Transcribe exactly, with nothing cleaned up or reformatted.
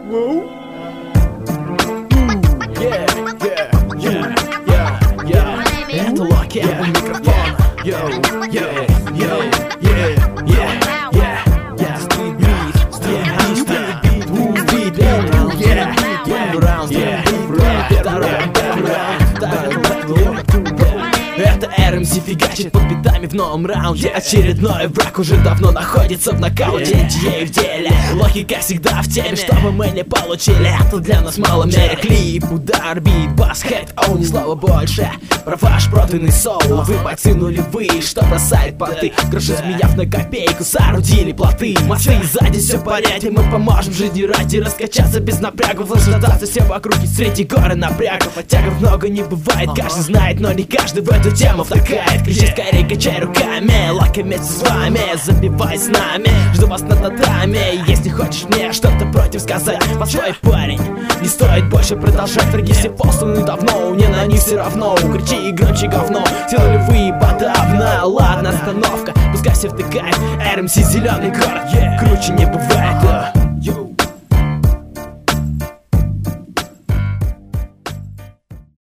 Yeah, yeah, yeah, yeah, yeah. Это Локи у микрофона. Yo, yeah, yeah, yeah, yeah, yeah, yeah. Street beat, street beat, street beat, street beat, yeah, yeah, yeah. Второй раунд, первый раунд, второй раунд. Это эр эм си фигачит под битами в новом раунде. Очередной враг уже давно находится в нокауте. Чьей в деле, логика всегда в теме. Чтобы мы не получили, это для нас мало мере. Клип, удар, бит, бас, хэт, оу, ни слова больше. Про ваш проданный соул. Вы бойцы нулевые, что бросает порты. Гроши сменяв на копейку, соорудили плоты. Мосты сзади все в порядке, мы поможем жизни ради раскачаться без напрягов. Лошадаться все вокруг и среди горы напрягов. Оттягов много не бывает, каждый знает, но не каждый в эту тему втыкает. Кричи скорее, качай руками, Локи вместе с вами, забивай с нами. Жду вас на татами, если хочешь мне что-то против сказать, послай, парень, не стоит больше продолжать. Враги все посланы давно, мне на них все равно. Кричи и громче говно, все нулевые подавно. Ладно, остановка, пускай все втыкает. эр эм си зеленый город, yeah. Круче не бывает, uh.